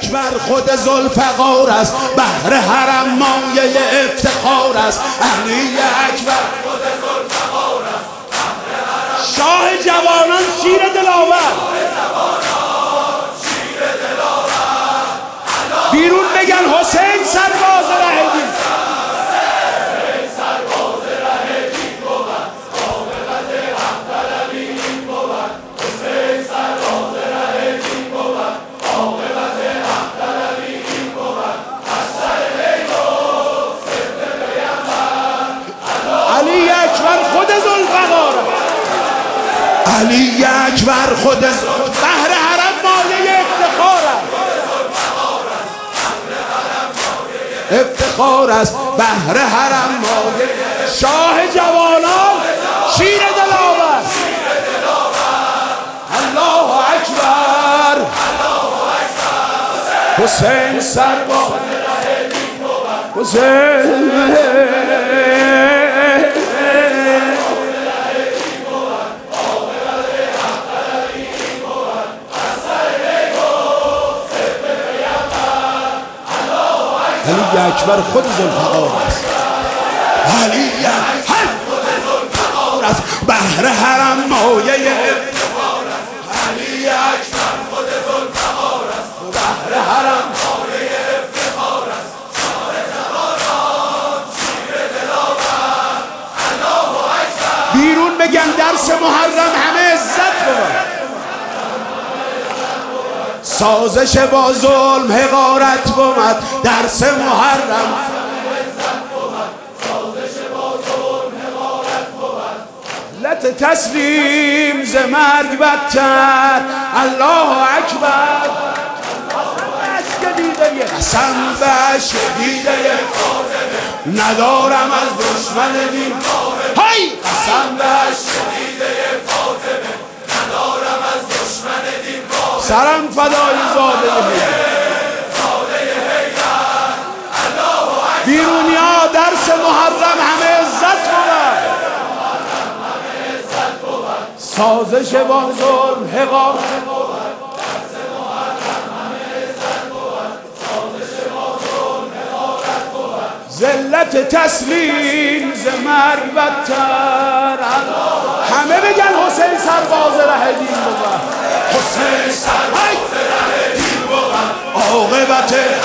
اکبر خود ذوالفقار است، بهر حرم مایه افتخار است. علی اکبر خود ذوالفقار است، شاه جوانان شیر دلاور. بیرون بگن حسین سرباز ره دین. علی اکبر خود ذوالفقار، علی اکبر خود بهر حرم مایه افتخار است، افتخار است بهر حرم مایه. شاه جوانان شیر دلاور. الله اکبر حسین سرباز حسین. علی اکبر خود ذوالفقار است، علی اکبر خود ذوالفقار است، بهر حرم مایه افتخار است. علی اکبر خود ذوالفقار است، بهر حرم مایه افتخار است. شاه جوانان شیر دلاور. الله اکبر. بیرون بگن درس محرم همه عزت بود. سازش با ظلم حقارت بود، درس محرم لت تسلیم ز مرگ بدتر. الله اکبر. قسم به شهیده فاطمه ندارم از دشمن دین. های قسم به شهیده فاطمه ندارم از دشمن دین. سرم فدای زاده حیدر. بیرونیا درس محرم همه عزت بود. سازش با ظلم حقار. ذلت تسلیم ز مرگ بدتر. همه بگن حسین سرباز ره دین بود. حسین سرباز ره دین بود. عاقبت